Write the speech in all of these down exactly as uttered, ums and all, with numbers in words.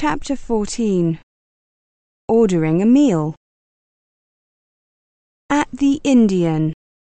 Chapter fourteen. Ordering a meal. At the Indian.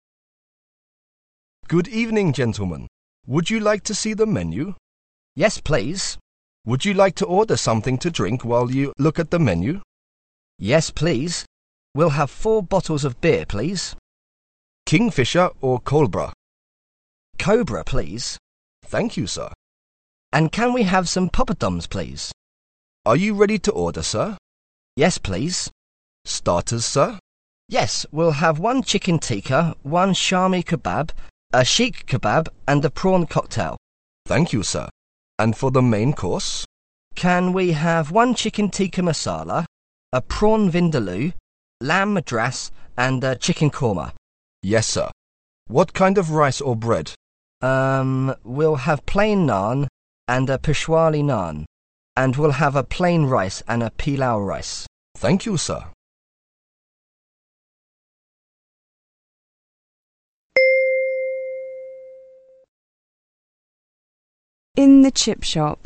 Good evening, gentlemen. Would you like to see the menu? Yes, please. Would you like to order something to drink while you look at the menu? Yes, please. We'll have four bottles of beer, please. Kingfisher or Cobra? Cobra, please. Thank you, sir. And can we have some poppadoms, please? Are you ready to order, sir? Yes, please. Starters, sir? Yes, we'll have one chicken tikka, one shami kebab, a sheikh kebab, and a prawn cocktail. Thank you, sir. And for the main course? Can we have one chicken tikka masala, a prawn vindaloo, lamb madras, and a chicken korma? Yes, sir. What kind of rice or bread? Um, we'll have plain naan and a peshwari naan, and we'll have a plain rice and a pilau rice. Thank you, sir. In the chip shop.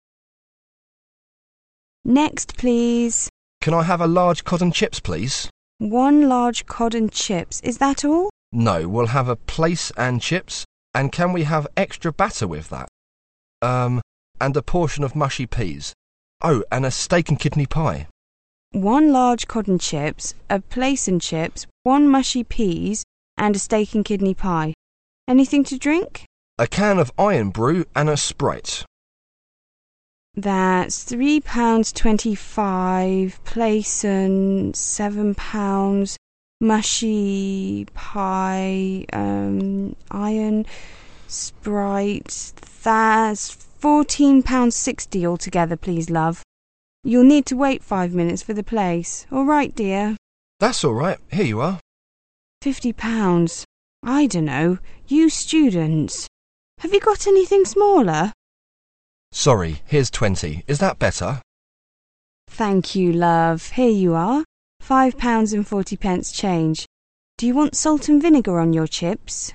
Next, please. Can I have a large cotton chips, please? One large cod and chips. Is that all? No, we'll have a plaice and chips. And can we have extra batter with that? Um, and a portion of mushy peas. Oh, and a steak and kidney pie. One large cod and chips, a plaice and chips, one mushy peas, and a steak and kidney pie. Anything to drink? A can of Iron Brew and a Sprite. That's three pounds twenty-five. Plaice and seven pounds. Mushy pie, um, iron, Sprite. That's fourteen pounds sixty altogether, please, love. You'll need to wait five minutes for the place. All right, dear. That's all right. Here you are. Fifty pounds. I dunno. You students. Have you got anything smaller? Sorry, here's twenty. Is that better? Thank you, love. Here you are. Five pounds and forty pence change. Do you want salt and vinegar on your chips?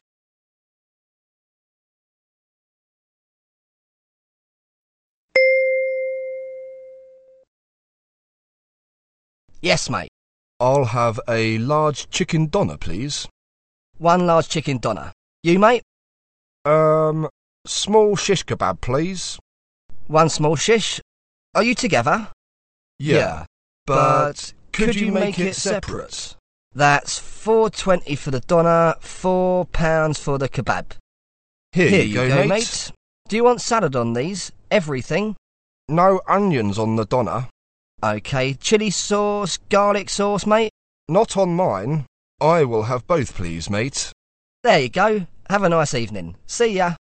Yes, mate. I'll have a large chicken doner, please. One large chicken doner. You, mate? Um, small shish kebab, please. One small shish. Are you together? Yeah, yeah but could, could you you make, make it it separate? separate? That's four twenty for the doner, four pounds for the kebab. Here, Here you, you go, go, mate. mate. Do you want salad on these? Everything? No onions on the doner. Okay, chilli sauce, garlic sauce, mate? Not on mine. I will have both, please, mate. There you go. Have a nice evening. See ya.